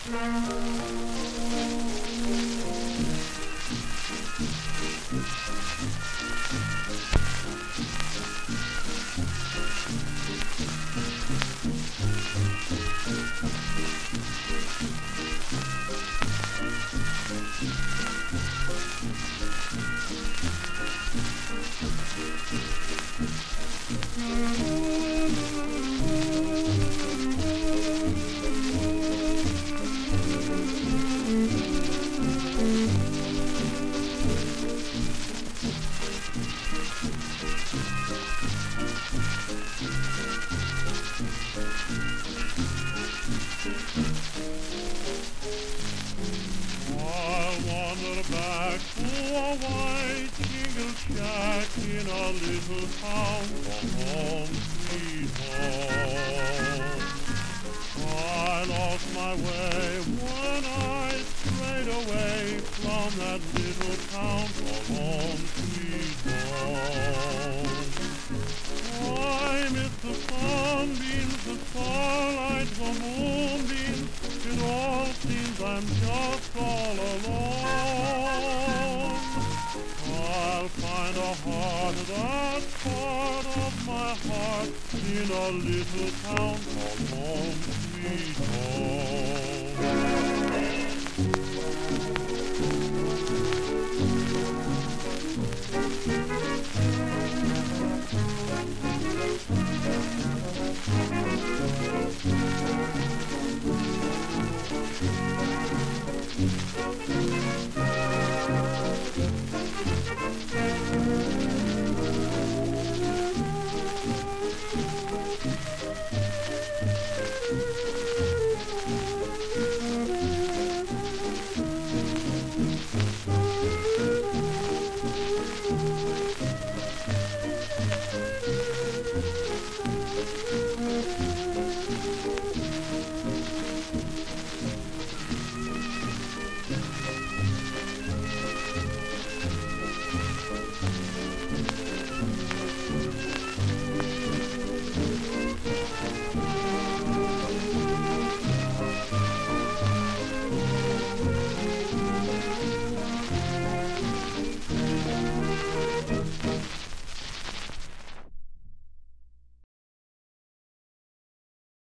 I'll wander back to a white shingle shack in a little town called home sweet home. I lost my way when I strayed away from that little town called home sweet home. I miss the sunbeams, the starlight, the moonbeams. It all seems I'm just all alone. I'll find a heart, that's part of my heart, in a little town called home sweet home.